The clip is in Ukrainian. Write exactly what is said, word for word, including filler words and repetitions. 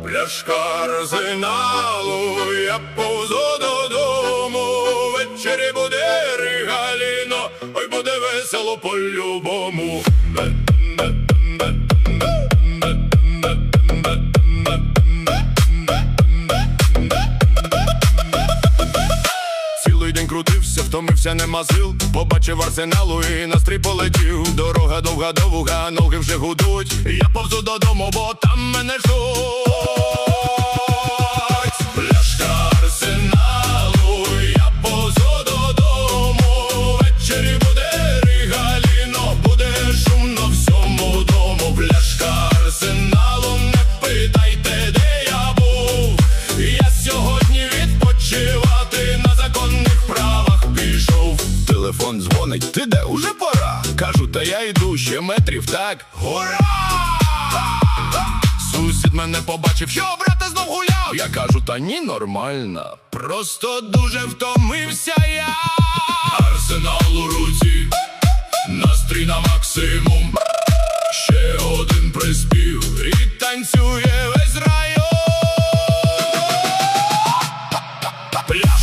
Пляшка Арсеналу, я повзу додому. Ввечері буде Ригаліно, ой, буде весело по-любому. Цілий день крутився, втомився, нема сил. Побачив Арсеналу і настрій полетів. Дорога довга до Вуга, ноги вже гудуть. Я повзу додому, бо там мене ждуть. Пляшка Арсеналу, я повзу додому. Ввечері буде Ригаліно, буде шумно всьому дому. Пляшка Арсеналу, не питайте, де я був. Я сьогодні відпочивати на законних правах пішов. Телефон дзвонить, ти де? Уже пора. Кажу, та я йду, ще метрів так. Гора! Сусід мене побачив, що, брате, знов гуляв? Я кажу, та ні, нормально. Просто дуже втомився я. Арсенал у руці, настрій на максимум. Ще один приспів і танцює весь район.